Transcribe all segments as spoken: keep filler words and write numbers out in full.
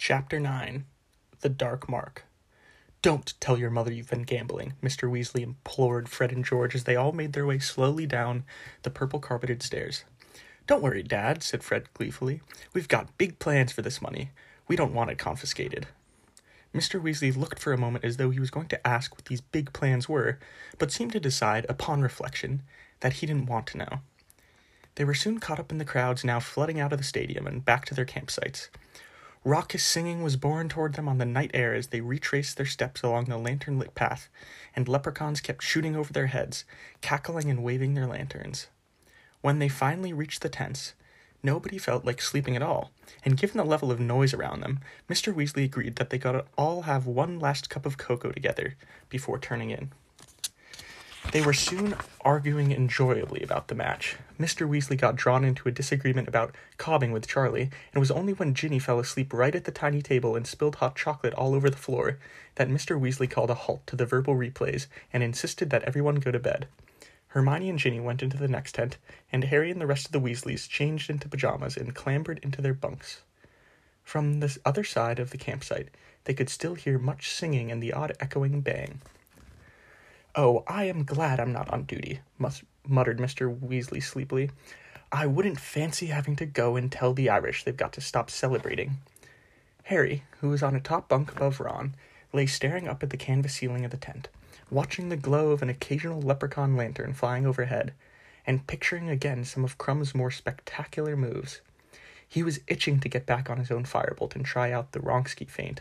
Chapter nine. The Dark Mark. "Don't tell your mother you've been gambling," Mister Weasley implored Fred and George as they all made their way slowly down the purple-carpeted stairs. "Don't worry, Dad," said Fred gleefully. "We've got big plans for this money. We don't want it confiscated." Mister Weasley looked for a moment as though he was going to ask what these big plans were, but seemed to decide, upon reflection, that he didn't want to know. They were soon caught up in the crowds now flooding out of the stadium and back to their campsites. Raucous singing was borne toward them on the night air as they retraced their steps along the lantern-lit path, and leprechauns kept shooting over their heads, cackling and waving their lanterns. When they finally reached the tents, nobody felt like sleeping at all, and given the level of noise around them, Mister Weasley agreed that they could all have one last cup of cocoa together before turning in. They were soon arguing enjoyably about the match. Mister Weasley got drawn into a disagreement about cobbing with Charlie, and it was only when Ginny fell asleep right at the tiny table and spilled hot chocolate all over the floor that Mister Weasley called a halt to the verbal replays and insisted that everyone go to bed. Hermione and Ginny went into the next tent, and Harry and the rest of the Weasleys changed into pajamas and clambered into their bunks. From the other side of the campsite, they could still hear much singing and the odd echoing bang. "Oh, I am glad I'm not on duty," mus- muttered Mister Weasley sleepily. "I wouldn't fancy having to go and tell the Irish they've got to stop celebrating." Harry, who was on a top bunk above Ron, lay staring up at the canvas ceiling of the tent, watching the glow of an occasional leprechaun lantern flying overhead, and picturing again some of Crumb's more spectacular moves. He was itching to get back on his own firebolt and try out the Wronski feint.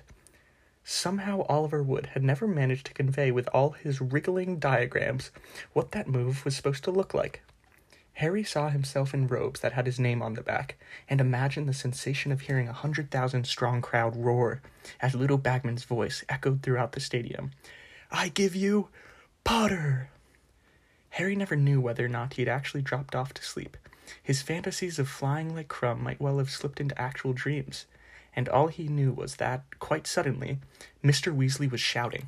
Somehow Oliver Wood had never managed to convey with all his wriggling diagrams what that move was supposed to look like. Harry saw himself in robes that had his name on the back, and imagined the sensation of hearing a hundred thousand strong crowd roar as Ludo Bagman's voice echoed throughout the stadium. "I give you Potter!" Harry never knew whether or not he had actually dropped off to sleep. His fantasies of flying like Crumb might well have slipped into actual dreams, and all he knew was that, quite suddenly, Mister Weasley was shouting.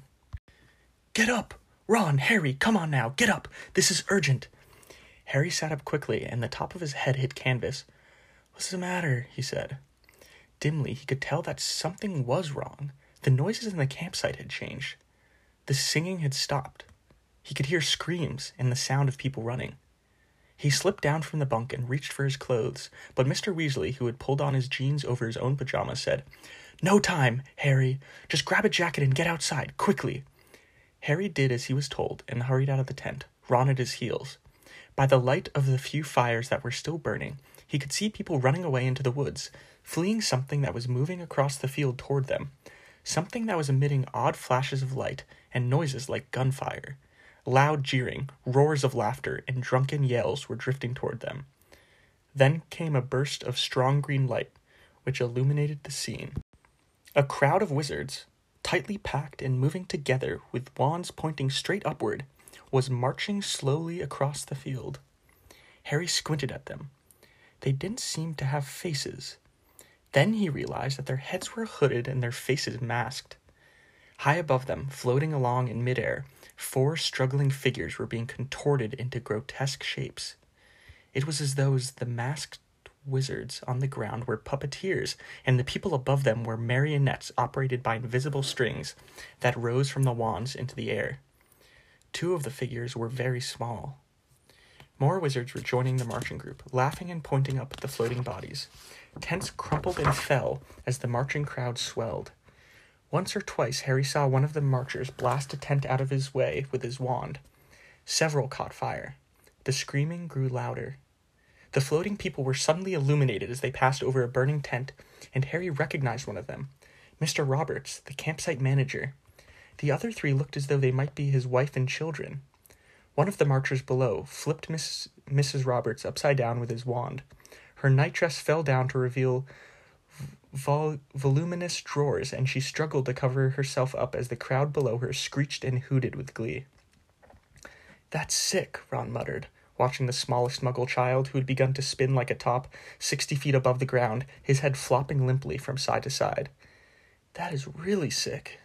"Get up! Ron, Harry, come on now, get up! This is urgent!" Harry sat up quickly, and the top of his head hit canvas. "What's the matter?" he said. Dimly, he could tell that something was wrong. The noises in the campsite had changed. The singing had stopped. He could hear screams and the sound of people running. He slipped down from the bunk and reached for his clothes, but Mister Weasley, who had pulled on his jeans over his own pajamas, said, "No time, Harry. Just grab a jacket and get outside, quickly." Harry did as he was told and hurried out of the tent, Ron at his heels. By the light of the few fires that were still burning, he could see people running away into the woods, fleeing something that was moving across the field toward them, something that was emitting odd flashes of light and noises like gunfire. Loud jeering, roars of laughter, and drunken yells were drifting toward them. Then came a burst of strong green light, which illuminated the scene. A crowd of wizards, tightly packed and moving together with wands pointing straight upward, was marching slowly across the field. Harry squinted at them. They didn't seem to have faces. Then he realized that their heads were hooded and their faces masked. High above them, floating along in midair, four struggling figures were being contorted into grotesque shapes. It was as though the masked wizards on the ground were puppeteers, and the people above them were marionettes operated by invisible strings that rose from the wands into the air. Two of the figures were very small. More wizards were joining the marching group, laughing and pointing up at the floating bodies. Tents crumpled and fell as the marching crowd swelled. Once or twice Harry saw one of the marchers blast a tent out of his way with his wand. Several caught fire. The screaming grew louder. The floating people were suddenly illuminated as they passed over a burning tent, and Harry recognized one of them, Mister Roberts, the campsite manager. The other three looked as though they might be his wife and children. One of the marchers below flipped Miss, Missus Roberts upside down with his wand. Her nightdress fell down to reveal Vol- voluminous drawers, and she struggled to cover herself up as the crowd below her screeched and hooted with glee. "That's sick," Ron muttered, watching the smallest muggle child, who had begun to spin like a top sixty feet above the ground, his head flopping limply from side to side. "That is really sick."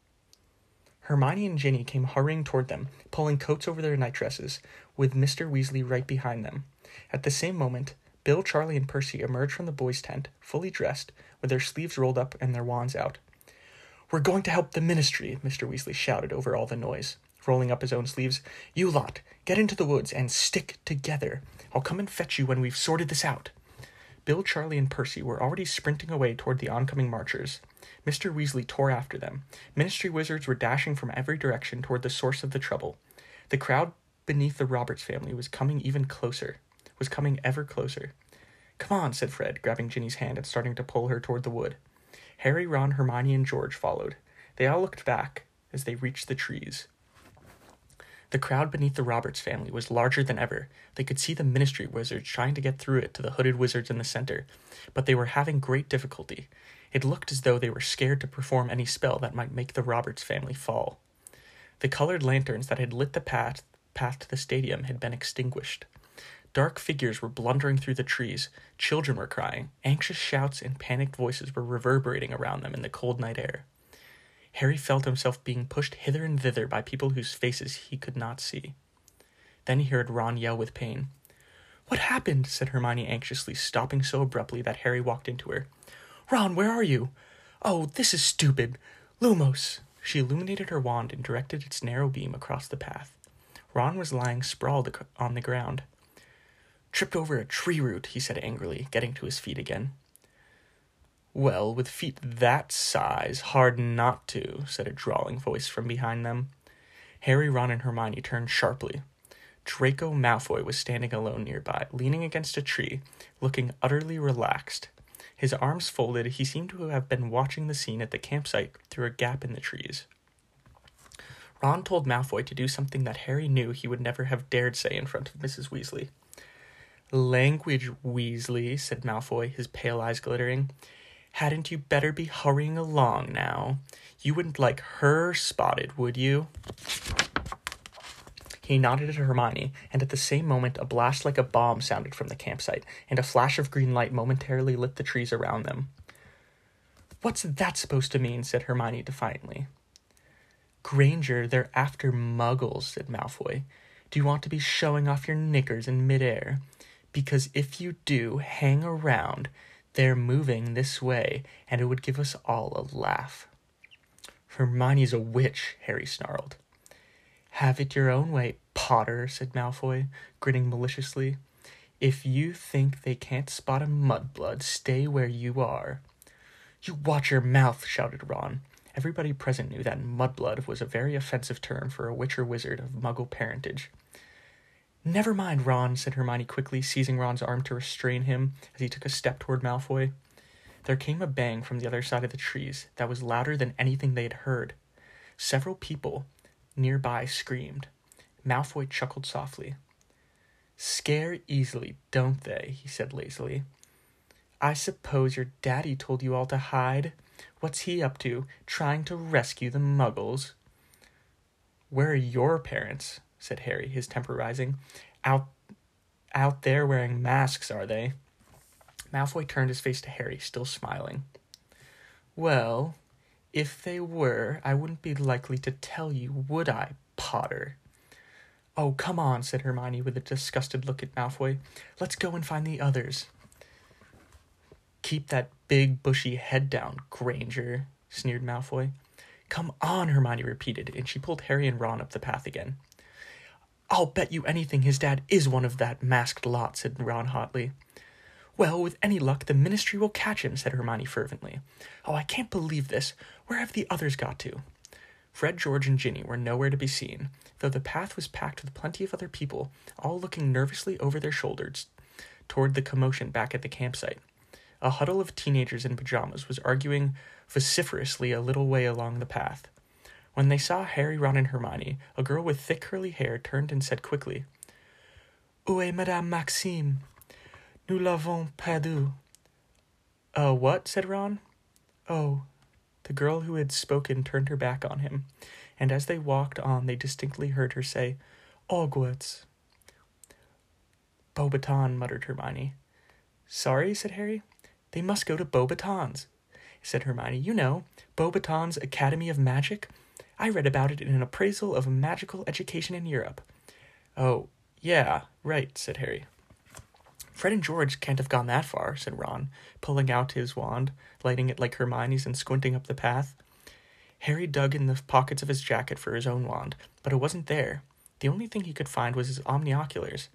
Hermione and Ginny came hurrying toward them, pulling coats over their nightdresses, with Mister Weasley right behind them. At the same moment, Bill, Charlie, and Percy emerged from the boys' tent, fully dressed, with their sleeves rolled up and their wands out. "We're going to help the ministry," Mister Weasley shouted over all the noise, rolling up his own sleeves. "You lot, get into the woods and stick together. I'll come and fetch you when we've sorted this out." Bill, Charlie, and Percy were already sprinting away toward the oncoming marchers. Mister Weasley tore after them. Ministry wizards were dashing from every direction toward the source of the trouble. The crowd beneath the Roberts family was coming even closer, was coming ever closer. "Come on," said Fred, grabbing Ginny's hand and starting to pull her toward the wood. Harry, Ron, Hermione, and George followed. They all looked back as they reached the trees. The crowd beneath the Roberts family was larger than ever. They could see the ministry wizards trying to get through it to the hooded wizards in the center, but they were having great difficulty. It looked as though they were scared to perform any spell that might make the Roberts family fall. The colored lanterns that had lit the path, path to the stadium had been extinguished. Dark figures were blundering through the trees. Children were crying. Anxious shouts and panicked voices were reverberating around them in the cold night air. Harry felt himself being pushed hither and thither by people whose faces he could not see. Then he heard Ron yell with pain. "What happened?" said Hermione anxiously, stopping so abruptly that Harry walked into her. "Ron, where are you? Oh, this is stupid. Lumos!" She illuminated her wand and directed its narrow beam across the path. Ron was lying sprawled on the ground. "Tripped over a tree root," he said angrily, getting to his feet again. "Well, with feet that size, hard not to," said a drawling voice from behind them. Harry, Ron, and Hermione turned sharply. Draco Malfoy was standing alone nearby, leaning against a tree, looking utterly relaxed. His arms folded, he seemed to have been watching the scene at the campsite through a gap in the trees. Ron told Malfoy to do something that Harry knew he would never have dared say in front of Missus Weasley. "Language, Weasley," said Malfoy, his pale eyes glittering. "Hadn't you better be hurrying along now? You wouldn't like her spotted, would you?" He nodded at Hermione, and at the same moment a blast like a bomb sounded from the campsite, and a flash of green light momentarily lit the trees around them. "What's that supposed to mean?" said Hermione defiantly. "Granger, they're after muggles," said Malfoy. "Do you want to be showing off your knickers in midair? Because if you do, hang around. They're moving this way, and it would give us all a laugh." "Hermione's a witch," Harry snarled. "Have it your own way, Potter," said Malfoy, grinning maliciously. "If you think they can't spot a mudblood, stay where you are." "You watch your mouth," shouted Ron. Everybody present knew that mudblood was a very offensive term for a witch or wizard of Muggle parentage. "Never mind, Ron," said Hermione quickly, seizing Ron's arm to restrain him as he took a step toward Malfoy. There came a bang from the other side of the trees that was louder than anything they had heard. Several people nearby screamed. Malfoy chuckled softly. "Scare easily, don't they?" he said lazily. "I suppose your daddy told you all to hide? What's he up to, trying to rescue the Muggles?" "Where are your parents?" said Harry, his temper rising. Out, out there wearing masks, are they?" Malfoy turned his face to Harry, still smiling. "Well, if they were, I wouldn't be likely to tell you, would I, Potter?" "Oh, come on," said Hermione with a disgusted look at Malfoy. "Let's go and find the others." "Keep that big, bushy head down, Granger," sneered Malfoy. "Come on," Hermione repeated, and she pulled Harry and Ron up the path again. "I'll bet you anything his dad is one of that masked lot," said Ron hotly. "Well, with any luck, the ministry will catch him," said Hermione fervently. "Oh, I can't believe this. Where have the others got to?" Fred, George, and Ginny were nowhere to be seen, though the path was packed with plenty of other people, all looking nervously over their shoulders toward the commotion back at the campsite. A huddle of teenagers in pajamas was arguing vociferously a little way along the path. When they saw Harry, Ron, and Hermione, a girl with thick curly hair turned and said quickly, "Où est Madame Maxime? Nous l'avons perdue." "Uh, what?" said Ron. "Oh." The girl who had spoken turned her back on him, and as they walked on they distinctly heard her say, "Hogwarts." "Beauxbatons," muttered Hermione. "Sorry," said Harry. "They must go to Beauxbatons," said Hermione. "You know, Beauxbatons Academy of Magic. I read about it in an appraisal of magical education in Europe." "Oh, yeah, right," said Harry. Fred and George can't have gone that far, said Ron, pulling out his wand, lighting it like Hermione's and squinting up the path. Harry dug in the pockets of his jacket for his own wand, but it wasn't there. The only thing he could find was his omnioculars.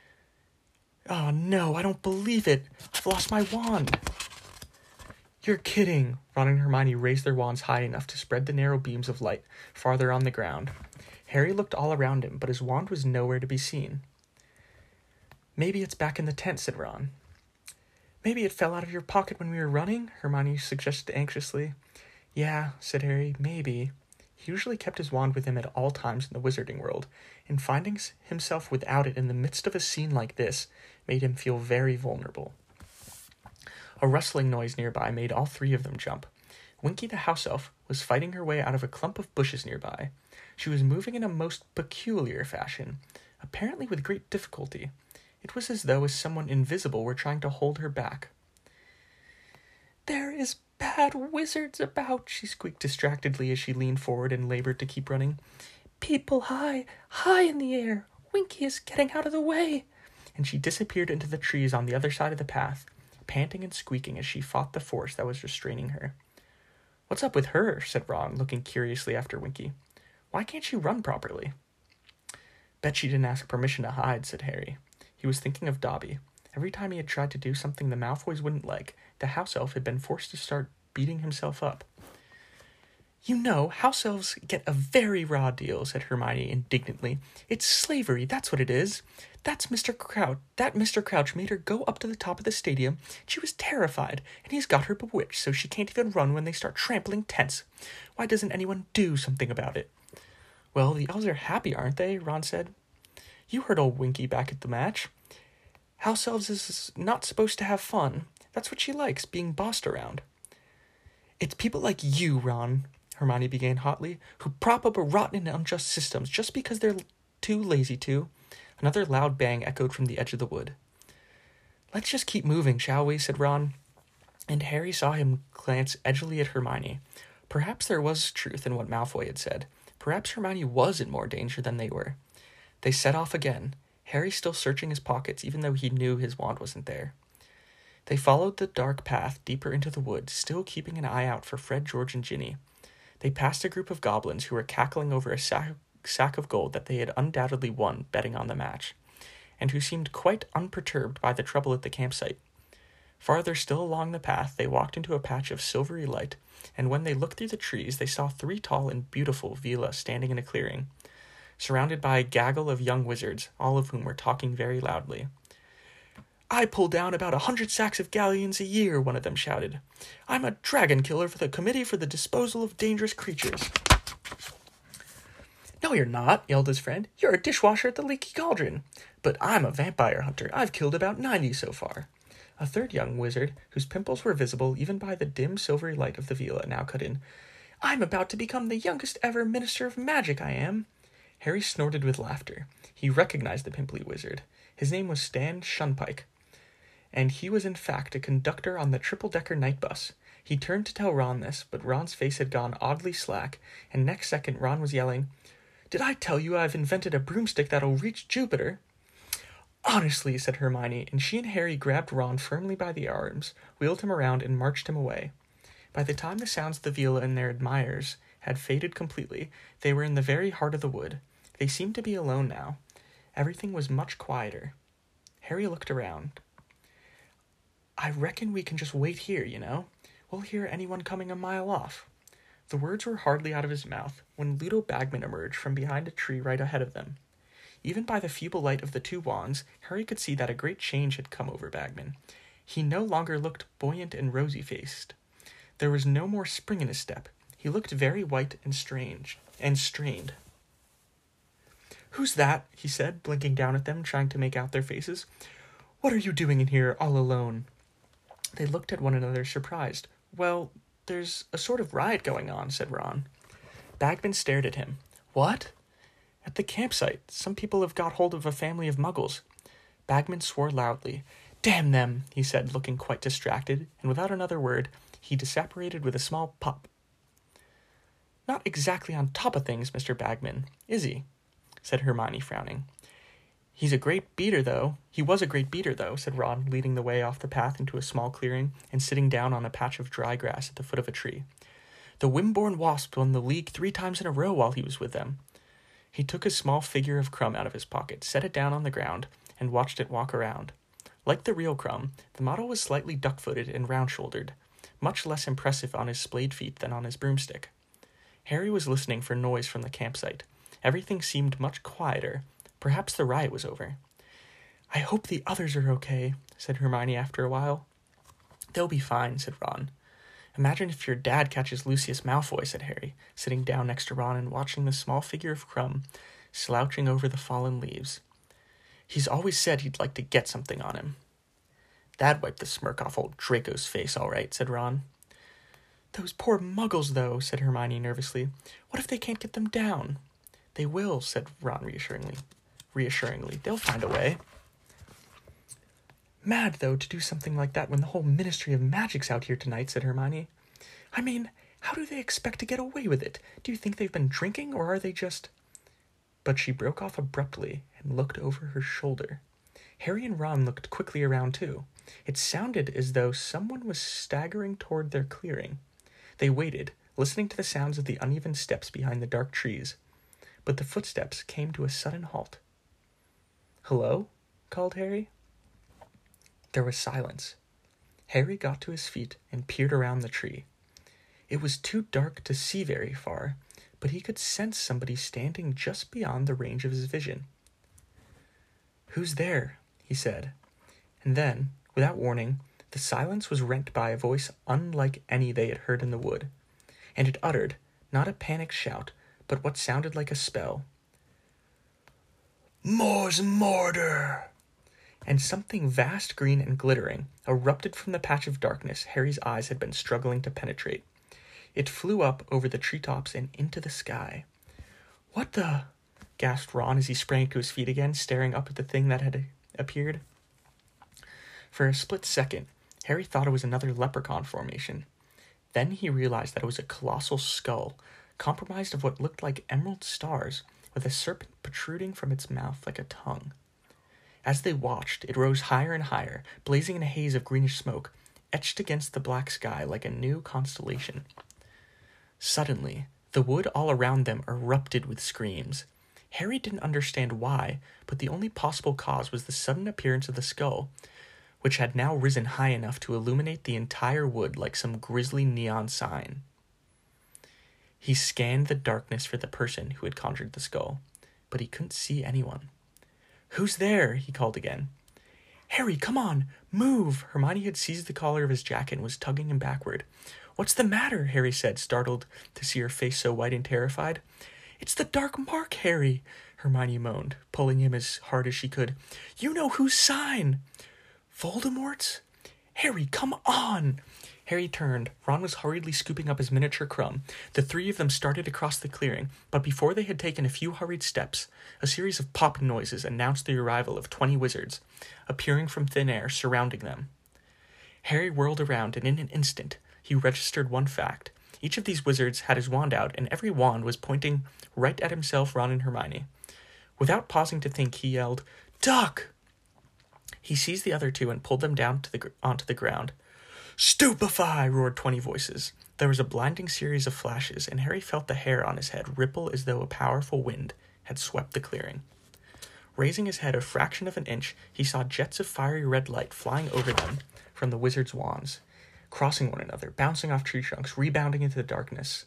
Oh, no, I don't believe it. I've lost my wand. You're kidding. Ron and Hermione raised their wands high enough to spread the narrow beams of light farther on the ground. Harry looked all around him, but his wand was nowhere to be seen. Maybe it's back in the tent, said Ron. Maybe it fell out of your pocket when we were running, Hermione suggested anxiously. Yeah, said Harry, maybe. He usually kept his wand with him at all times in the wizarding world, and finding himself without it in the midst of a scene like this made him feel very vulnerable. A rustling noise nearby made all three of them jump. Winky the house elf was fighting her way out of a clump of bushes nearby. She was moving in a most peculiar fashion, apparently with great difficulty. It was as though someone invisible were trying to hold her back. There is bad wizards about, she squeaked distractedly as she leaned forward and labored to keep running. People high, high in the air. Winky is getting out of the way. And she disappeared into the trees on the other side of the path, panting and squeaking as she fought the force that was restraining her. What's up with her? Said Ron, looking curiously after Winky. Why can't she run properly? Bet she didn't ask permission to hide, said Harry. He was thinking of Dobby. Every time he had tried to do something the Malfoys wouldn't like, the house elf had been forced to start beating himself up. You know, house elves get a very raw deal, said Hermione indignantly. It's slavery, that's what it is. That's Mister Crouch. That Mister Crouch made her go up to the top of the stadium. She was terrified, and he's got her bewitched so she can't even run when they start trampling tents. Why doesn't anyone do something about it? Well, the elves are happy, aren't they? Ron said. You heard old Winky back at the match. House elves is not supposed to have fun. That's what she likes, being bossed around. It's people like you, Ron, Hermione began hotly, who prop up a rotten and unjust systems just because they're too lazy to. Another loud bang echoed from the edge of the wood. Let's just keep moving, shall we? Said Ron. And Harry saw him glance edgily at Hermione. Perhaps there was truth in what Malfoy had said. Perhaps Hermione was in more danger than they were. They set off again, Harry still searching his pockets even though he knew his wand wasn't there. They followed the dark path deeper into the woods, still keeping an eye out for Fred, George, and Ginny. They passed a group of goblins who were cackling over a sack, sack of gold that they had undoubtedly won betting on the match, and who seemed quite unperturbed by the trouble at the campsite. Farther still along the path, they walked into a patch of silvery light, and when they looked through the trees, they saw three tall and beautiful Veela standing in a clearing, surrounded by a gaggle of young wizards, all of whom were talking very loudly. I pull down about a hundred sacks of galleons a year, one of them shouted. I'm a dragon killer for the Committee for the Disposal of Dangerous Creatures. No, you're not, yelled his friend. You're a dishwasher at the Leaky Cauldron. But I'm a vampire hunter. I've killed about ninety so far. A third young wizard, whose pimples were visible even by the dim silvery light of the Veela, now cut in. I'm about to become the youngest ever Minister of Magic, I am. Harry snorted with laughter. He recognized the pimply wizard. His name was Stan Shunpike, and he was in fact a conductor on the triple-decker night bus. He turned to tell Ron this, but Ron's face had gone oddly slack, and next second Ron was yelling, Did I tell you I've invented a broomstick that'll reach Jupiter? Honestly, said Hermione, and she and Harry grabbed Ron firmly by the arms, wheeled him around, and marched him away. By the time the sounds of the Veela and their admirers had faded completely, they were in the very heart of the wood. They seemed to be alone now. Everything was much quieter. Harry looked around. I reckon we can just wait here, you know? We'll hear anyone coming a mile off. The words were hardly out of his mouth when Ludo Bagman emerged from behind a tree right ahead of them. Even by the feeble light of the two wands, Harry could see that a great change had come over Bagman. He no longer looked buoyant and rosy-faced. There was no more spring in his step. He looked very white and strange, and strained. Who's that? He said, blinking down at them, trying to make out their faces. What are you doing in here, all alone? They looked at one another, surprised. Well, there's a sort of riot going on, said Ron. Bagman stared at him. What? At the campsite. Some people have got hold of a family of muggles. Bagman swore loudly. Damn them, he said, looking quite distracted, and without another word, he disapparated with a small pop. Not exactly on top of things, Mister Bagman, is he? Said Hermione, frowning. He's a great beater, though. He was a great beater, though, said Ron, leading the way off the path into a small clearing and sitting down on a patch of dry grass at the foot of a tree. The Wimborne Wasps won the league three times in a row while he was with them. He took a small figure of Crumb out of his pocket, set it down on the ground, and watched it walk around. Like the real Crumb, the model was slightly duck-footed and round-shouldered, much less impressive on his splayed feet than on his broomstick. Harry was listening for noise from the campsite. Everything seemed much quieter. Perhaps the riot was over. "I hope the others are okay," said Hermione after a while. "They'll be fine," said Ron. "Imagine if your dad catches Lucius Malfoy," said Harry, sitting down next to Ron and watching the small figure of Crumb slouching over the fallen leaves. "He's always said he'd like to get something on him." "That'd wipe the smirk off old Draco's face, all right," said Ron. "Those poor muggles, though," said Hermione nervously. "What if they can't get them down?" "They will," said Ron reassuringly. Reassuringly, "They'll find a way." "Mad, though, to do something like that when the whole Ministry of Magic's out here tonight," said Hermione. "I mean, how do they expect to get away with it? Do you think they've been drinking, or are they just—" But she broke off abruptly and looked over her shoulder. Harry and Ron looked quickly around, too. It sounded as though someone was staggering toward their clearing. They waited, listening to the sounds of the uneven steps behind the dark trees. But the footsteps came to a sudden halt. "Hello?" called Harry. There was silence. Harry got to his feet and peered around the tree. It was too dark to see very far, but he could sense somebody standing just beyond the range of his vision. "Who's there?" he said. And then, without warning, the silence was rent by a voice unlike any they had heard in the wood, and it uttered, not a panicked shout, but what sounded like a spell. "Mors Mortar!" And something vast, green, and glittering erupted from the patch of darkness Harry's eyes had been struggling to penetrate. It flew up over the treetops and into the sky. "What the—" gasped Ron as he sprang to his feet again, staring up at the thing that had appeared. For a split second, Harry thought it was another leprechaun formation. Then he realized that it was a colossal skull, comprised of what looked like emerald stars, with a serpent protruding from its mouth like a tongue. As they watched, it rose higher and higher, blazing in a haze of greenish smoke, etched against the black sky like a new constellation. Suddenly, the wood all around them erupted with screams. Harry didn't understand why, but the only possible cause was the sudden appearance of the skull, which had now risen high enough to illuminate the entire wood like some grisly neon sign. He scanned the darkness for the person who had conjured the skull, but he couldn't see anyone. "Who's there?" he called again. "Harry, come on, move!" Hermione had seized the collar of his jacket and was tugging him backward. "What's the matter?" Harry said, startled to see her face so white and terrified. "It's the Dark Mark, Harry!" Hermione moaned, pulling him as hard as she could. "You know whose sign!" "Voldemort's?" "Harry, come on!" Harry turned. Ron was hurriedly scooping up his miniature Crumb. The three of them started across the clearing, but before they had taken a few hurried steps, a series of popping noises announced the arrival of twenty wizards, appearing from thin air, surrounding them. Harry whirled around, and in an instant, he registered one fact. Each of these wizards had his wand out, and every wand was pointing right at himself, Ron, and Hermione. Without pausing to think, he yelled, "Duck!" He seized the other two and pulled them down to the onto the ground. "Stupefy!" roared twenty voices. There was a blinding series of flashes, and Harry felt the hair on his head ripple as though a powerful wind had swept the clearing. Raising his head a fraction of an inch, he saw jets of fiery red light flying over them from the wizards' wands, crossing one another, bouncing off tree trunks, rebounding into the darkness.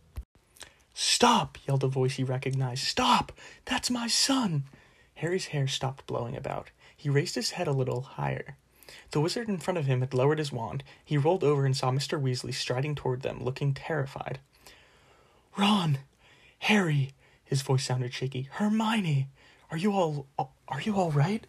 "Stop!" yelled a voice he recognized. "Stop! That's my son!" Harry's hair stopped blowing about. He raised his head a little higher. The wizard in front of him had lowered his wand. He rolled over and saw Mister Weasley striding toward them, looking terrified. "Ron! Harry!" His voice sounded shaky. "Hermione! Are you all... are you all right?"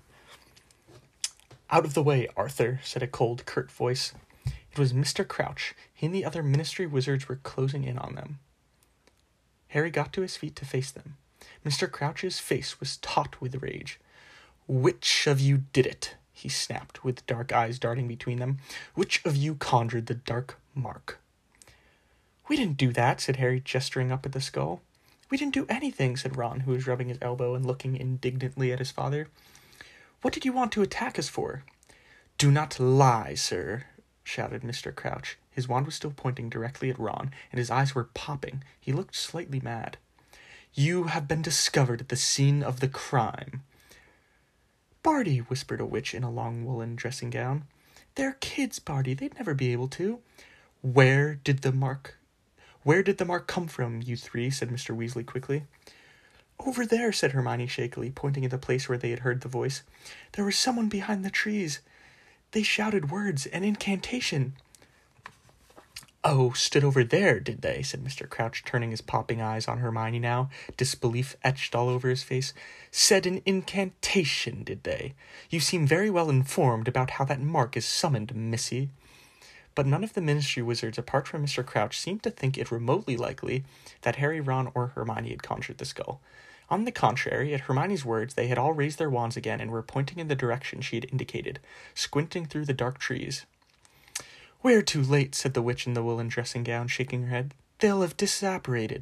"Out of the way, Arthur," said a cold, curt voice. It was Mister Crouch. He and the other Ministry wizards were closing in on them. Harry got to his feet to face them. Mister Crouch's face was taut with rage. "Which of you did it?" he snapped, with dark eyes darting between them. "Which of you conjured the Dark Mark?" "We didn't do that," said Harry, gesturing up at the skull. "We didn't do anything," said Ron, who was rubbing his elbow and looking indignantly at his father. "What did you want to attack us for?" "Do not lie, sir," shouted Mister Crouch. His wand was still pointing directly at Ron, and his eyes were popping. He looked slightly mad. "You have been discovered at the scene of the crime." "Barty," whispered a witch in a long woolen dressing gown. "They're kids, Barty. They'd never be able to." Where did the mark... Where did the mark come from, you three?" said Mister Weasley quickly. "Over there," said Hermione shakily, pointing at the place where they had heard the voice. "There was someone behind the trees. They shouted words, an incantation." "Oh, stood over there, did they?" said Mister Crouch, turning his popping eyes on Hermione now, disbelief etched all over his face. "Said an incantation, did they? You seem very well informed about how that mark is summoned, missy." But none of the Ministry Wizards, apart from Mister Crouch, seemed to think it remotely likely that Harry, Ron, or Hermione had conjured the skull. On the contrary, at Hermione's words, they had all raised their wands again and were pointing in the direction she had indicated, squinting through the dark trees. "We're too late," said the witch in the woolen dressing gown, shaking her head. "They'll have disapparated."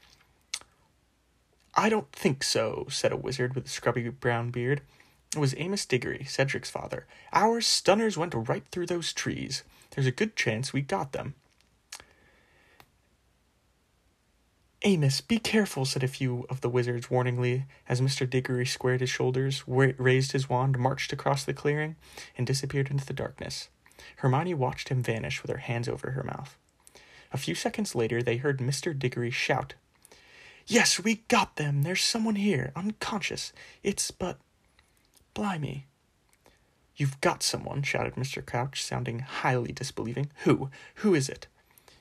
"I don't think so," said a wizard with a scrubby brown beard. It was Amos Diggory, Cedric's father. "Our stunners went right through those trees. There's a good chance we got them." "Amos, be careful," said a few of the wizards warningly, as Mister Diggory squared his shoulders, raised his wand, marched across the clearing, and disappeared into the darkness. Hermione watched him vanish with her hands over her mouth. A few seconds later, they heard Mister Diggory shout, "Yes, we got them! There's someone here, unconscious. It's but... blimey." "You've got someone," shouted Mister Crouch, sounding highly disbelieving. "Who? Who is it?"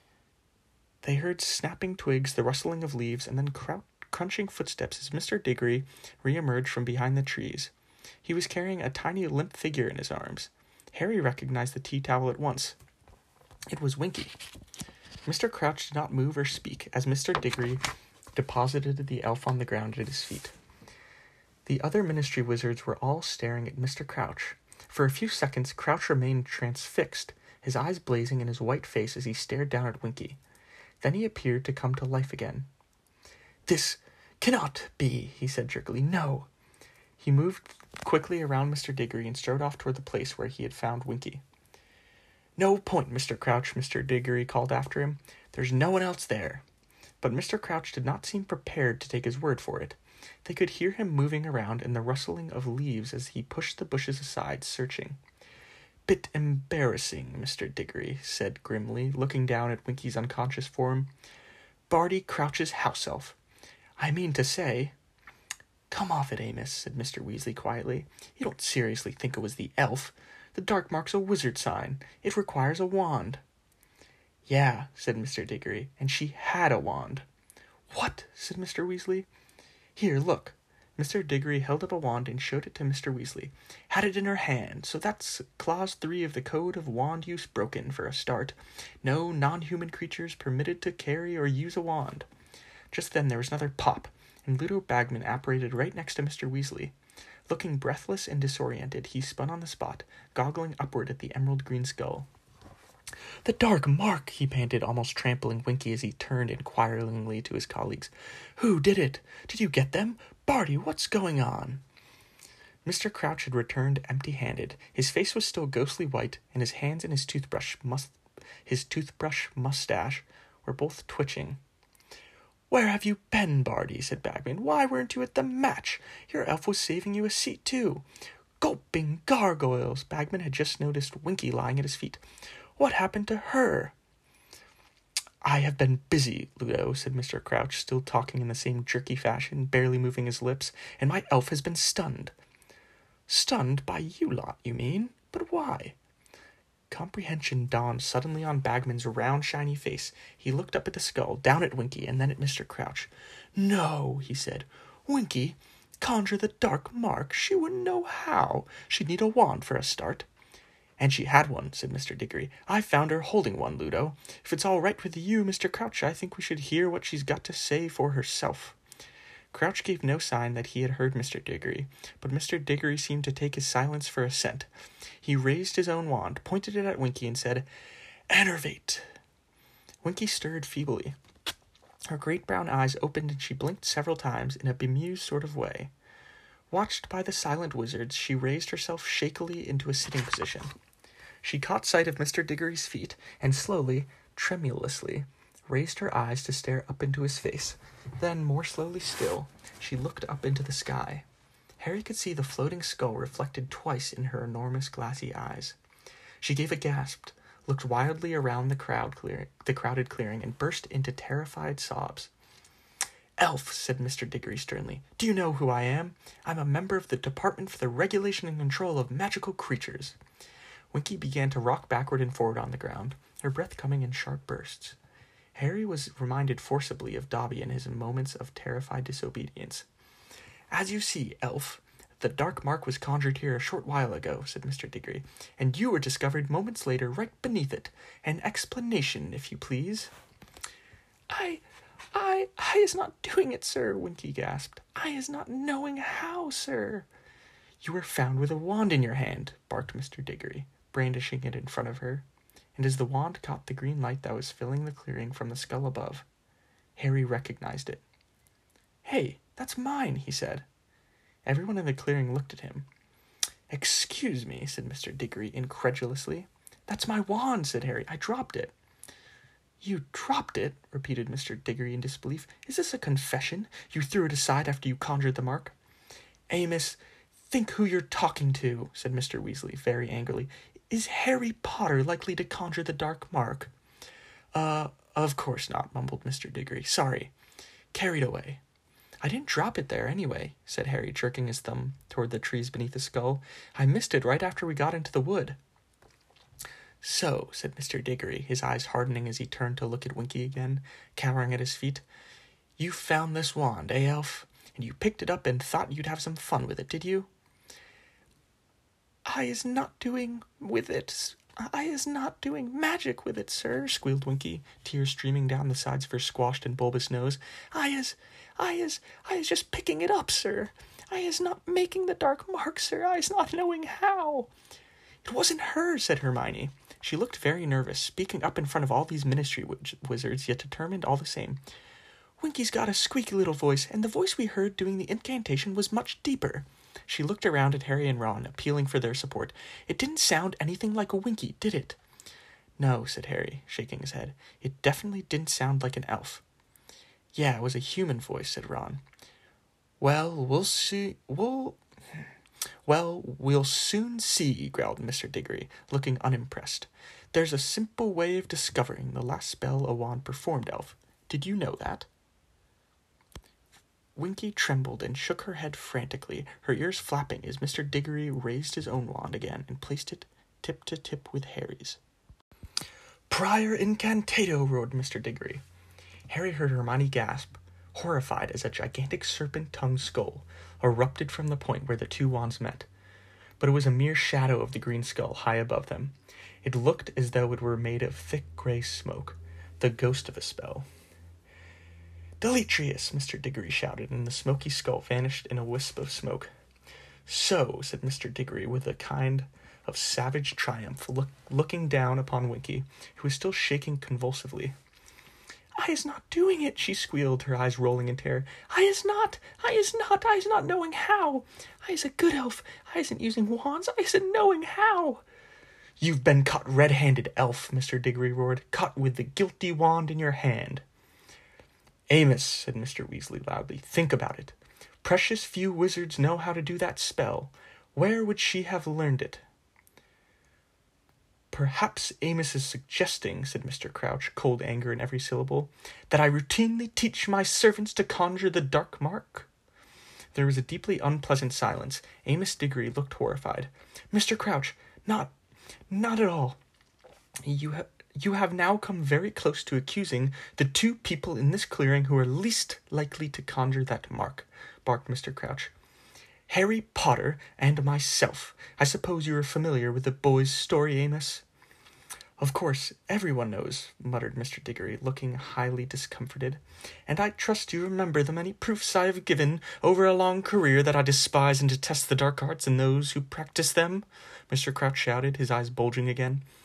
They heard snapping twigs, the rustling of leaves, and then crou- crunching footsteps as Mister Diggory re-emerged from behind the trees. He was carrying a tiny limp figure in his arms. Harry recognized the tea towel at once. It was Winky. Mister Crouch did not move or speak as Mister Diggory deposited the elf on the ground at his feet. The other Ministry Wizards were all staring at Mister Crouch. For a few seconds, Crouch remained transfixed, his eyes blazing in his white face as he stared down at Winky. Then he appeared to come to life again. "This cannot be," he said jerkily. "No." He moved quickly around Mister Diggory and strode off toward the place where he had found Winky. "No point, Mister Crouch," Mister Diggory called after him. "There's no one else there." But Mister Crouch did not seem prepared to take his word for it. They could hear him moving around in the rustling of leaves as he pushed the bushes aside, searching. "Bit embarrassing," Mister Diggory said grimly, looking down at Winky's unconscious form. "Barty Crouch's house elf. I mean to say..." "Come off it, Amos," said Mister Weasley quietly. "You don't seriously think it was the elf? The dark mark's a wizard sign. It requires a wand." "Yeah," said Mister Diggory, "and she had a wand." "What?" said Mister Weasley. "Here, look." Mister Diggory held up a wand and showed it to Mister Weasley. "Had it in her hand, so that's Clause three of the Code of Wand Use broken, for a start. No non-human creatures permitted to carry or use a wand." Just then there was another pop, and Ludo Bagman apparated right next to Mister Weasley. Looking breathless and disoriented, he spun on the spot, goggling upward at the emerald green skull. "The dark mark," he panted, almost trampling Winky as he turned inquiringly to his colleagues. "Who did it? Did you get them? Barty, what's going on?" Mister Crouch had returned empty-handed. His face was still ghostly white, and his hands and his toothbrush must his toothbrush mustache were both twitching. "Where have you been, Barty?" said Bagman. "Why weren't you at the match? Your elf was saving you a seat, too." Gulping gargoyles! Bagman had just noticed Winky lying at his feet. "What happened to her?" "I have been busy, Ludo," said Mister Crouch, still talking in the same jerky fashion, barely moving his lips, "and my elf has been stunned." "Stunned by you lot, you mean? But why?" Comprehension dawned suddenly on Bagman's round, shiny face. He looked up at the skull, down at Winky, and then at Mister Crouch. "No," he said. "Winky, conjure the dark mark? She wouldn't know how. She'd need a wand for a start." "And she had one," said Mister Diggory. "I found her holding one, Ludo. If it's all right with you, Mister Crouch, I think we should hear what she's got to say for herself." Crouch gave no sign that he had heard Mister Diggory, but Mister Diggory seemed to take his silence for assent. He raised his own wand, pointed it at Winky, and said, "Enervate." Winky stirred feebly. Her great brown eyes opened and she blinked several times in a bemused sort of way. Watched by the silent wizards, she raised herself shakily into a sitting position. She caught sight of Mister Diggory's feet and slowly, tremulously, raised her eyes to stare up into his face. Then, more slowly still, she looked up into the sky. Harry could see the floating skull reflected twice in her enormous glassy eyes. She gave a gasp, looked wildly around the crowd clearing, the crowded clearing, and burst into terrified sobs. "Elf," said Mister Diggory sternly, "do you know who I am? I'm a member of the Department for the Regulation and Control of Magical Creatures." Winky began to rock backward and forward on the ground, her breath coming in sharp bursts. Harry was reminded forcibly of Dobby in his moments of terrified disobedience. "As you see, Elf, the dark mark was conjured here a short while ago," said Mister Diggory, "and you were discovered moments later right beneath it. An explanation, if you please." I, I, I is not doing it, sir," Winky gasped. "I is not knowing how, sir." "You were found with a wand in your hand," barked Mister Diggory, brandishing it in front of her, and as the wand caught the green light that was filling the clearing from the skull above, Harry recognized it. "Hey, that's mine," he said. Everyone in the clearing looked at him. "Excuse me," said Mister Diggory incredulously. "That's my wand," said Harry. "I dropped it." "You dropped it?" repeated Mister Diggory in disbelief. "Is this a confession? You threw it aside after you conjured the mark?" "Amos, think who you're talking to," said Mister Weasley very angrily. "Is Harry Potter likely to conjure the dark mark?" Uh, of course not," mumbled Mister Diggory. "Sorry. Carried away." "I didn't drop it there anyway," said Harry, jerking his thumb toward the trees beneath the skull. "I missed it right after we got into the wood." "So," said Mister Diggory, his eyes hardening as he turned to look at Winky again, cowering at his feet. "You found this wand, eh, Elf? And you picked it up and thought you'd have some fun with it, did you?" "I is not doing with it. I is not doing magic with it, sir," squealed Winky, tears streaming down the sides of her squashed and bulbous nose. I is, I is, I is just picking it up, sir. I is not making the dark mark, sir. I is not knowing how." "It wasn't her," said Hermione. She looked very nervous, speaking up in front of all these ministry wiz- wizards, yet determined all the same. "Winky's got a squeaky little voice, and the voice we heard doing the incantation was much deeper." She looked around at Harry and Ron, appealing for their support. "It didn't sound anything like a Winky, did it?" "No," said Harry, shaking his head. "It definitely didn't sound like an elf." "Yeah, it was a human voice," said Ron. Well, we'll see, we'll... Well, we'll soon see," growled Mister Diggory, looking unimpressed. "There's a simple way of discovering the last spell a wand performed, Elf. Did you know that?" Winky trembled and shook her head frantically, her ears flapping as Mister Diggory raised his own wand again and placed it tip to tip with Harry's. "Prior incantato," roared Mister Diggory. Harry heard Hermione gasp, horrified as a gigantic serpent-tongued skull erupted from the point where the two wands met. But it was a mere shadow of the green skull high above them. It looked as though it were made of thick grey smoke, the ghost of a spell. "Deletrius!" Mister Diggory shouted, and the smoky skull vanished in a wisp of smoke. "So," said Mister Diggory with a kind of savage triumph, look, looking down upon Winky, who was still shaking convulsively. "I is not doing it," she squealed, her eyes rolling in terror. "I is not! I is not! I is not knowing how! I is a good elf! I isn't using wands! I isn't knowing how!" "You've been caught red-handed, Elf!" Mister Diggory roared. "Caught with the guilty wand in your hand." "Amos," said Mister Weasley loudly, "think about it. Precious few wizards know how to do that spell. Where would she have learned it?" "Perhaps Amos is suggesting," said Mister Crouch, cold anger in every syllable, "that I routinely teach my servants to conjure the dark mark." There was a deeply unpleasant silence. Amos Diggory looked horrified. "Mister Crouch, not, not at all. You have... You have now come very close to accusing the two people in this clearing who are least likely to conjure that mark," barked Mister Crouch. "Harry Potter and myself. I suppose you are familiar with the boy's story, Amos?" "Of course, everyone knows," muttered Mister Diggory, looking highly discomforted. "And I trust you remember the many proofs I have given over a long career that I despise and detest the dark arts and those who practice them," Mister Crouch shouted, his eyes bulging again.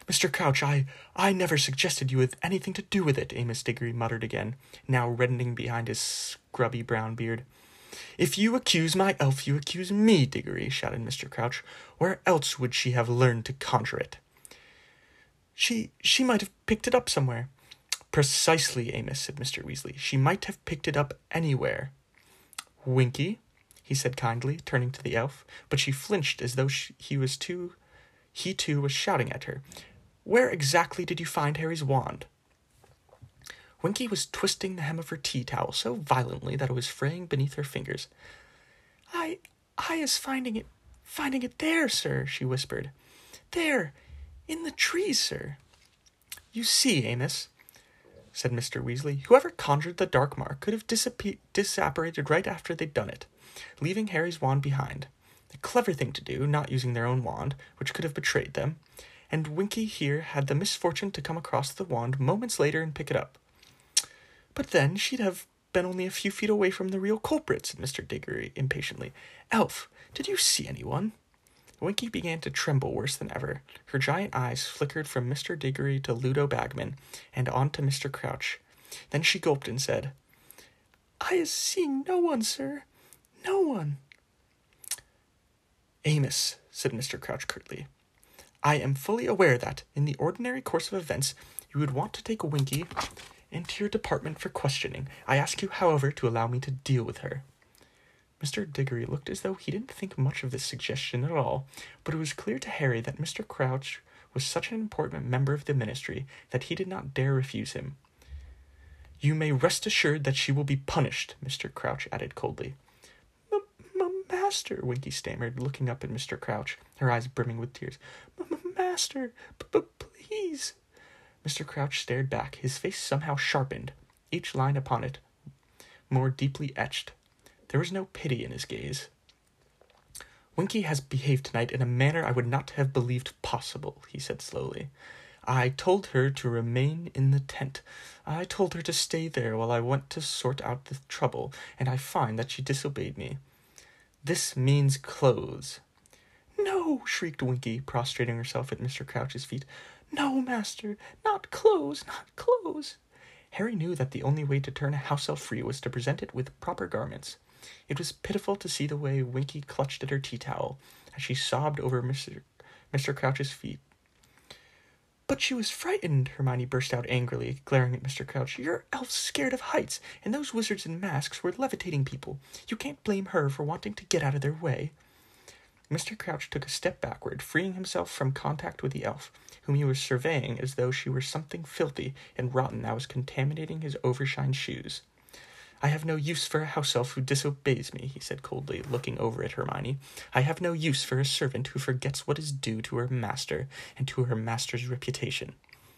Mister Crouch, I, I never suggested you had anything to do with it, Amos Diggory muttered again, now reddening behind his scrubby brown beard. If you accuse my elf, you accuse me, Diggory, shouted Mister Crouch. Where else would she have learned to conjure it? She, she might have picked it up somewhere. Precisely, Amos, said Mister Weasley. She might have picked it up anywhere. Winky, he said kindly, turning to the elf, but she flinched as though she, he was too, he too was shouting at her. Where exactly did you find Harry's wand? Winky was twisting the hem of her tea towel so violently that it was fraying beneath her fingers. I, I is finding it, finding it there, sir, she whispered. There, in the trees, sir. You see, Amos, said Mister Weasley, whoever conjured the dark mark could have disappe- disapparated right after they'd done it, leaving Harry's wand behind. A clever thing to do, not using their own wand, which could have betrayed them, and Winky here had the misfortune to come across the wand moments later and pick it up. But then she'd have been only a few feet away from the real culprit, said Mister Diggory impatiently. Elf, did you see anyone? Winky began to tremble worse than ever. Her giant eyes flickered from Mister Diggory to Ludo Bagman, and on to Mister Crouch. Then she gulped and said, I is seeing no one, sir. No one. Amos, said Mister Crouch curtly, I am fully aware that, in the ordinary course of events, you would want to take Winky into your department for questioning. I ask you, however, to allow me to deal with her. Mister Diggory looked as though he didn't think much of this suggestion at all, but it was clear to Harry that Mister Crouch was such an important member of the Ministry that he did not dare refuse him. You may rest assured that she will be punished, Mister Crouch added coldly. M-m-master, Winky stammered, looking up at Mister Crouch, her eyes brimming with tears. M-m-master, p-p-please. Mister Crouch stared back, his face somehow sharpened, each line upon it more deeply etched. There was no pity in his gaze. Winky has behaved tonight in a manner I would not have believed possible, he said slowly. I told her to remain in the tent. I told her to stay there while I went to sort out the trouble, and I find that she disobeyed me. This means clothes. No, shrieked Winky, prostrating herself at Mister Crouch's feet. No, master, not clothes, not clothes. Harry knew that the only way to turn a house elf free was to present it with proper garments. It was pitiful to see the way Winky clutched at her tea towel as she sobbed over Mister Mister Crouch's feet. But she was frightened, Hermione burst out angrily, glaring at Mister Crouch. Your elf's scared of heights, and those wizards in masks were levitating people. You can't blame her for wanting to get out of their way. Mister Crouch took a step backward, freeing himself from contact with the elf, whom he was surveying as though she were something filthy and rotten that was contaminating his overshined shoes. I have no use for a house elf who disobeys me, he said coldly, looking over at Hermione. I have no use for a servant who forgets what is due to her master and to her master's reputation.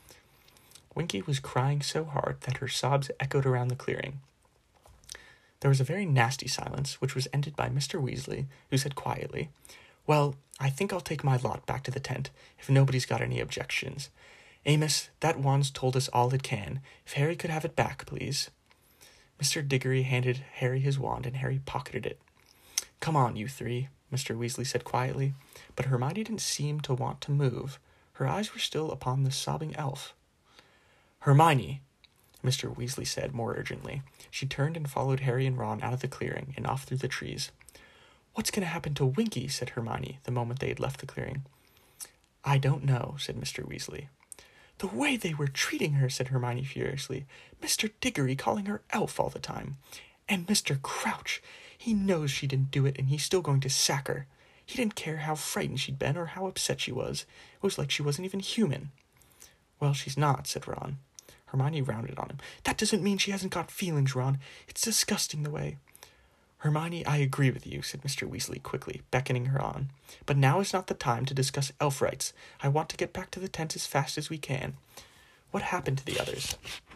Winky was crying so hard that her sobs echoed around the clearing. There was a very nasty silence, which was ended by Mister Weasley, who said quietly, Well, I think I'll take my lot back to the tent, if nobody's got any objections. Amos, that wand's told us all it can. If Harry could have it back, please. Mister Diggory handed Harry his wand, and Harry pocketed it. Come on, you three, Mister Weasley said quietly, but Hermione didn't seem to want to move. Her eyes were still upon the sobbing elf. Hermione, Mister Weasley said more urgently. She turned and followed Harry and Ron out of the clearing and off through the trees. What's going to happen to Winky? Said Hermione, the moment they had left the clearing. I don't know, said Mister Weasley. The way they were treating her, said Hermione furiously. Mister Diggory calling her elf all the time. And Mister Crouch, he knows she didn't do it, and he's still going to sack her. He didn't care how frightened she'd been or how upset she was. It was like she wasn't even human. Well, she's not, said Ron. Hermione rounded on him. That doesn't mean she hasn't got feelings, Ron. It's disgusting the way. Hermione, I agree with you, said Mister Weasley quickly, beckoning her on. But now is not the time to discuss elf rights. I want to get back to the tent as fast as we can. What happened to the others?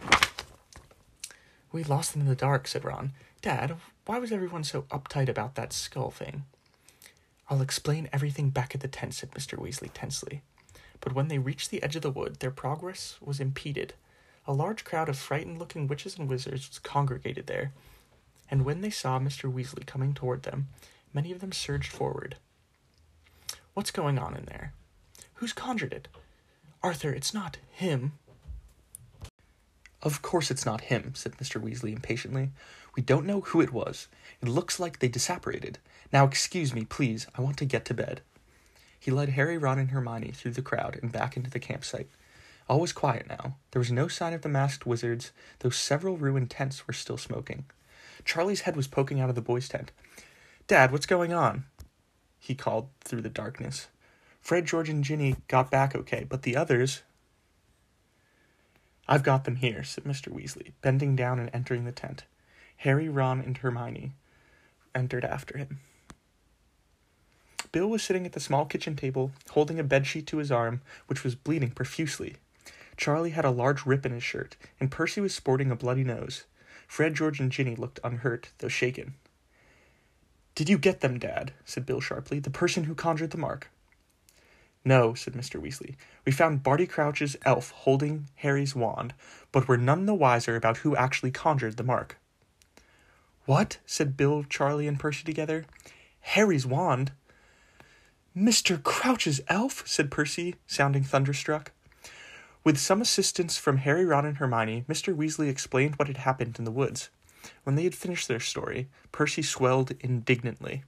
We lost them in the dark, said Ron. Dad, why was everyone so uptight about that skull thing? I'll explain everything back at the tent, said Mister Weasley tensely. But when they reached the edge of the wood, their progress was impeded. A large crowd of frightened-looking witches and wizards was congregated there, and when they saw Mister Weasley coming toward them, many of them surged forward. What's going on in there? Who's conjured it? Arthur, it's not him. Of course it's not him, said Mister Weasley impatiently. We don't know who it was. It looks like they disapparated. Now excuse me, please, I want to get to bed. He led Harry, Ron, and Hermione through the crowd and back into the campsite. All was quiet now. There was no sign of the masked wizards, though several ruined tents were still smoking. Charlie's head was poking out of the boys' tent. Dad, what's going on? He called through the darkness. Fred, George, and Ginny got back okay, but the others... I've got them here, said Mister Weasley, bending down and entering the tent. Harry, Ron, and Hermione entered after him. Bill was sitting at the small kitchen table, holding a bedsheet to his arm, which was bleeding profusely. Charlie had a large rip in his shirt, and Percy was sporting a bloody nose. Fred, George, and Ginny looked unhurt, though shaken. Did you get them, Dad? Said Bill sharply. The person who conjured the mark. No, said Mister Weasley. We found Barty Crouch's elf holding Harry's wand, but we're none the wiser about who actually conjured the mark. What? Said Bill, Charlie, and Percy together. Harry's wand? Mister Crouch's elf? Said Percy, sounding thunderstruck. With some assistance from Harry, Ron, and Hermione, Mister Weasley explained what had happened in the woods. When they had finished their story, Percy swelled indignantly.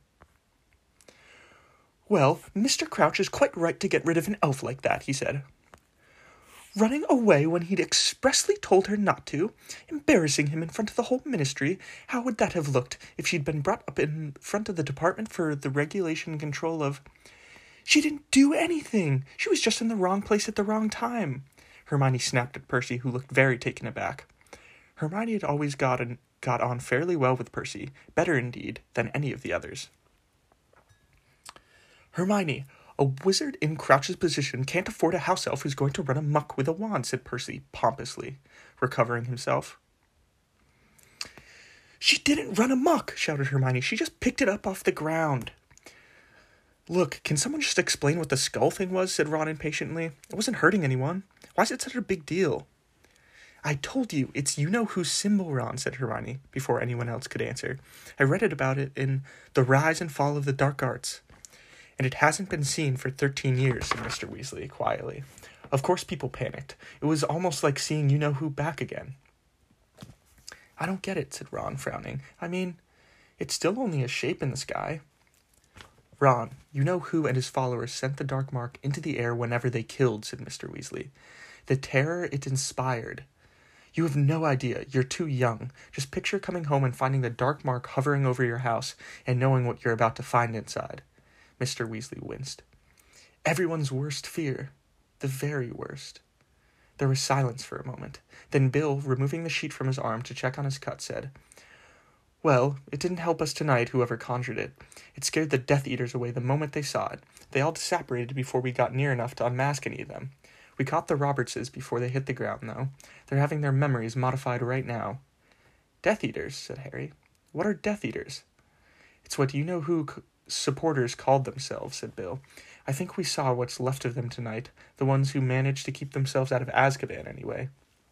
Well, Mister Crouch is quite right to get rid of an elf like that, he said. Running away when he'd expressly told her not to, embarrassing him in front of the whole ministry. How would that have looked if she'd been brought up in front of the Department for the Regulation and Control of... She didn't do anything. She was just in the wrong place at the wrong time. Hermione snapped at Percy, who looked very taken aback. Hermione had always gotten, got on fairly well with Percy, better indeed than any of the others. Hermione, a wizard in Crouch's position can't afford a house elf who's going to run amok with a wand, said Percy pompously, recovering himself. She didn't run amok, shouted Hermione. She just picked it up off the ground. Look, can someone just explain what the skull thing was, said Ron impatiently. It wasn't hurting anyone. Why is it such a big deal? I told you, it's you-know-who's symbol, Ron, said Hermione, before anyone else could answer. I read it about it in The Rise and Fall of the Dark Arts. And it hasn't been seen for thirteen years, said Mister Weasley quietly. Of course people panicked. It was almost like seeing you-know-who back again. I don't get it, said Ron, frowning. I mean, it's still only a shape in the sky. Ron, you-know-who and his followers sent the Dark Mark into the air whenever they killed, said Mister Weasley. The terror it inspired. You have no idea. You're too young. Just picture coming home and finding the Dark Mark hovering over your house and knowing what you're about to find inside. Mister Weasley winced. Everyone's worst fear. The very worst. There was silence for a moment. Then Bill, removing the sheet from his arm to check on his cut, said, Well, it didn't help us tonight, whoever conjured it. It scared the Death Eaters away the moment they saw it. They all disapparated before we got near enough to unmask any of them. We caught the Robertses before they hit the ground, though. They're having their memories modified right now. Death Eaters, said Harry. What are Death Eaters? It's what you-know-who c- supporters called themselves, said Bill. I think we saw what's left of them tonight, the ones who managed to keep themselves out of Azkaban, anyway.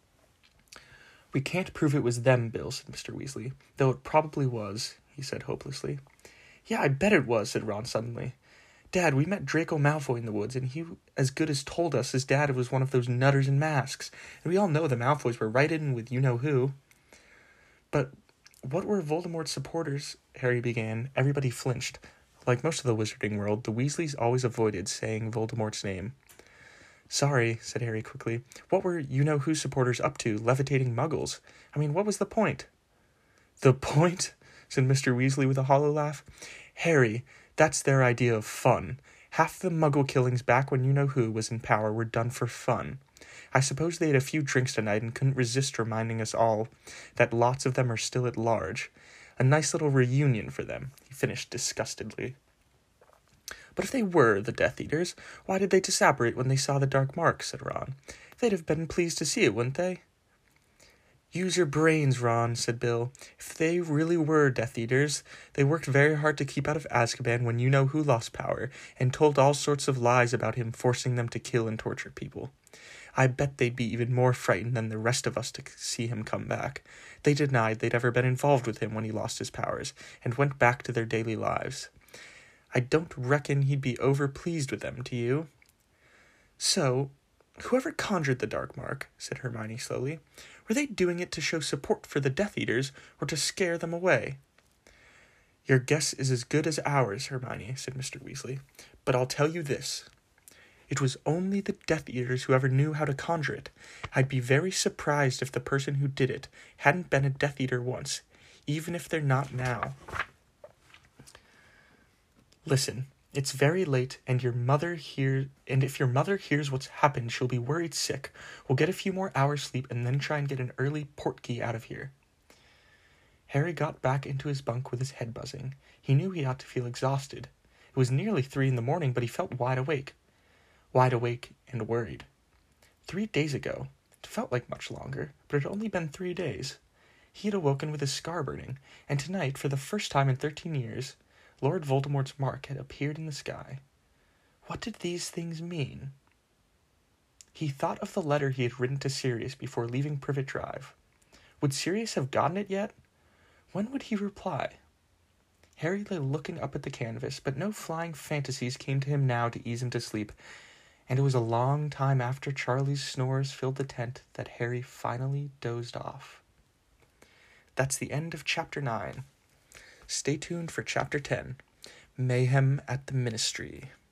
We can't prove it was them, Bill, said Mister Weasley, though it probably was, he said hopelessly. Yeah, I bet it was, said Ron suddenly. Dad, we met Draco Malfoy in the woods, and he as good as told us his dad was one of those nutters in masks, and we all know the Malfoys were right in with you-know-who. But what were Voldemort's supporters? Harry began. Everybody flinched. Like most of the wizarding world, the Weasleys always avoided saying Voldemort's name. Sorry, said Harry quickly. What were you-know-who supporters up to, levitating muggles? I mean, what was the point? The point? Said Mister Weasley with a hollow laugh. Harry, that's their idea of fun. Half the muggle killings back when you-know-who was in power were done for fun. I suppose they had a few drinks tonight and couldn't resist reminding us all that lots of them are still at large. A nice little reunion for them, he finished disgustedly. But if they were the Death Eaters, why did they disapparate when they saw the Dark Mark, said Ron. They'd have been pleased to see it, wouldn't they? Use your brains, Ron, said Bill. If they really were Death Eaters, they worked very hard to keep out of Azkaban when you-know-who lost power, and told all sorts of lies about him, forcing them to kill and torture people. I bet they'd be even more frightened than the rest of us to see him come back. They denied they'd ever been involved with him when he lost his powers, and went back to their daily lives. I don't reckon he'd be over-pleased with them, do you? So, Whoever conjured the dark mark, said Hermione slowly, were they doing it to show support for the Death Eaters or to scare them away? Your guess is as good as ours, Hermione, said Mister Weasley, but I'll tell you this. It was only the Death Eaters who ever knew how to conjure it. I'd be very surprised if the person who did it hadn't been a Death Eater once, even if they're not now. Listen, it's very late, and your mother hear and if your mother hears what's happened, she'll be worried sick. We'll get a few more hours sleep and then try and get an early portkey out of here. Harry got back into his bunk with his head buzzing. He knew he ought to feel exhausted. It was nearly three in the morning, but he felt wide awake. Wide awake and worried. Three days ago, it felt like much longer, but it had only been three days. He had awoken with his scar burning, and tonight, for the first time in thirteen years, Lord Voldemort's mark had appeared in the sky. What did these things mean? He thought of the letter he had written to Sirius before leaving Privet Drive. Would Sirius have gotten it yet? When would he reply? Harry lay looking up at the canvas, but no flying fantasies came to him now to ease him to sleep, and it was a long time after Charlie's snores filled the tent that Harry finally dozed off. That's the end of Chapter nine. Stay tuned for Chapter ten, Mayhem at the Ministry.